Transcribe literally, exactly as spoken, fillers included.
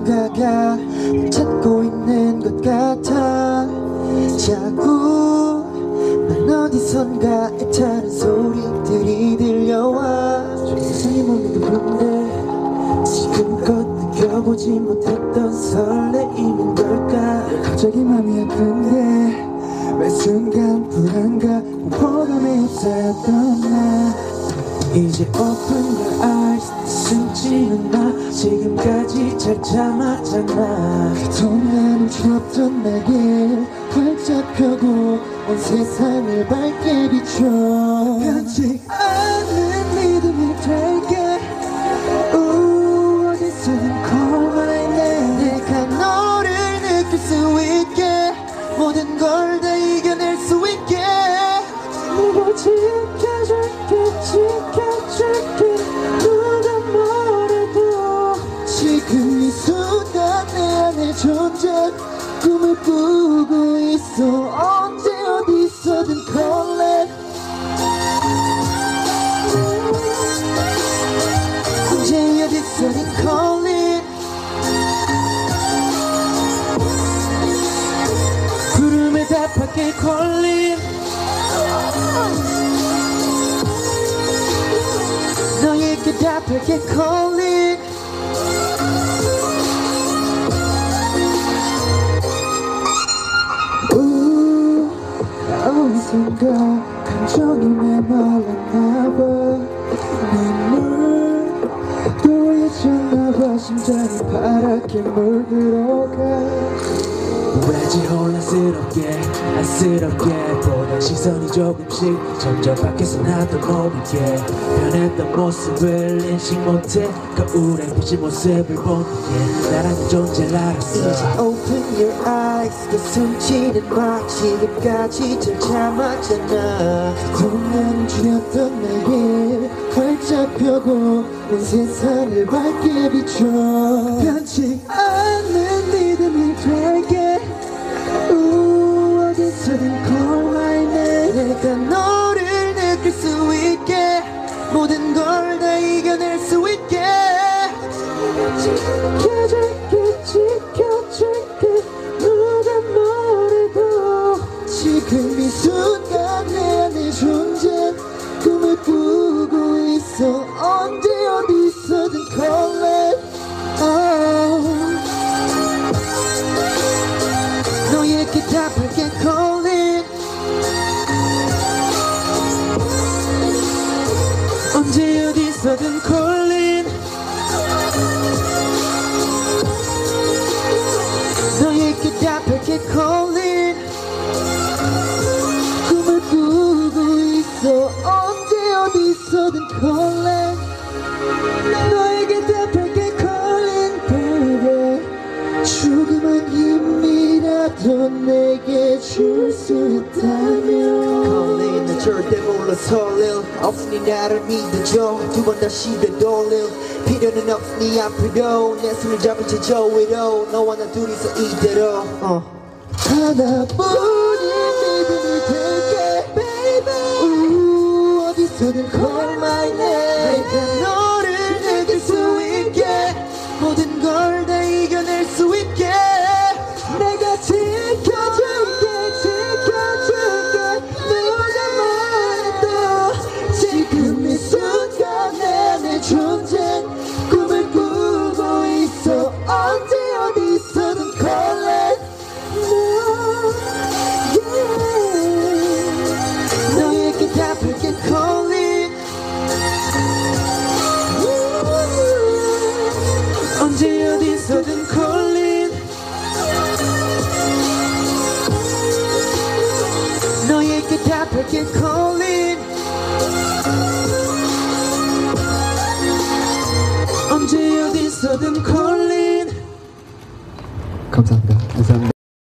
누군가가 찾고 있는 것 같아. 자꾸 난 어디선가 애타는 소리들이 들려와. 세상이 몸이 누군데 지금껏 느껴보지 못했던 설레임인 걸까. 갑자기 맘이 아픈데 매 순간 불안과 공포감에 휩싸였던 나. 이제 open your eyes 숨지는 마. 지금까지 잘 참았잖아. 그동안 움츠렸던 내게 활짝 펴고 온 세상을 밝게 비춰. 변치 않는 믿음이 될게. 우 어디서든 call my name. 내가 너를 느낄 수 있게 모든 걸 다 이겨낼 수 있게. 널 지켜줄게 지켜줄게 누가 뭐래도. 지금 이 순간 내 안에 존재 꿈을 꾸고 있어. 언제 어디서든 call it. 언제 어디서든 call it. 구름에 답하게 call it. 너에게 답하게 call it. 우 어디선가 감정이 메말랐나봐. 눈물 또해졌나봐. 심장이 파랗게 물들어가. 우울하지 혼란스럽게 안쓰럽게 보던 시선이 조금씩 점점 밖에서 나도 모르게 변했던 모습을 인식 못해. 거울에 비친 모습을 보는 게 나라는 존재를 알았어. 이제 open your eyes 그 숨지는 마. 지금까지 잘 참았잖아. 그동안 움츠렸던 내게 활짝 펴고 온 세상을 밝게 비춰. 변치 않는 믿음이 될게. 우 어디서든 call my name. 내가 너를 느낄 수 있게 모든 걸 다 이겨낼 수 있게. 지켜줄게 지켜줄게 누가 뭐래도. 지금 이 순간 내 안에 존재 꿈을 꾸고 있어. 언제 어디서든 call it. oh. 너에게 답할게 call it. 언제 어디서든 call it. 너에게 답할게 call it. 꿈을 꾸고 있어. 언제 어디서든 call it. 너에게 답할게 call it baby. 조그만 힘이라도 내게 줄 수 있다면. Calling 난 절대 몰라 설렐 없으니 나를 믿어줘. 두 번 다시 되돌릴 필요는 없으니 앞으로 내 손을 잡은 채 저 위로 너와 나 둘이서 이대로 어. 하나뿐인 믿음이 될게 baby. 우 어디서든 call my name. 내가 너를 느낄 수 있게 모든 걸 다 이겨낼 수 있게. 내가 지켜줄게 지켜줄게 누가 말해도. 지금 이 순간 내 안에 존재 꿈을 꾸고 있어. 언제 어디서든 call it. no, yeah. 너에게 답할게 call it. 언제 어디서든 call it. 너에게 답할게 call it.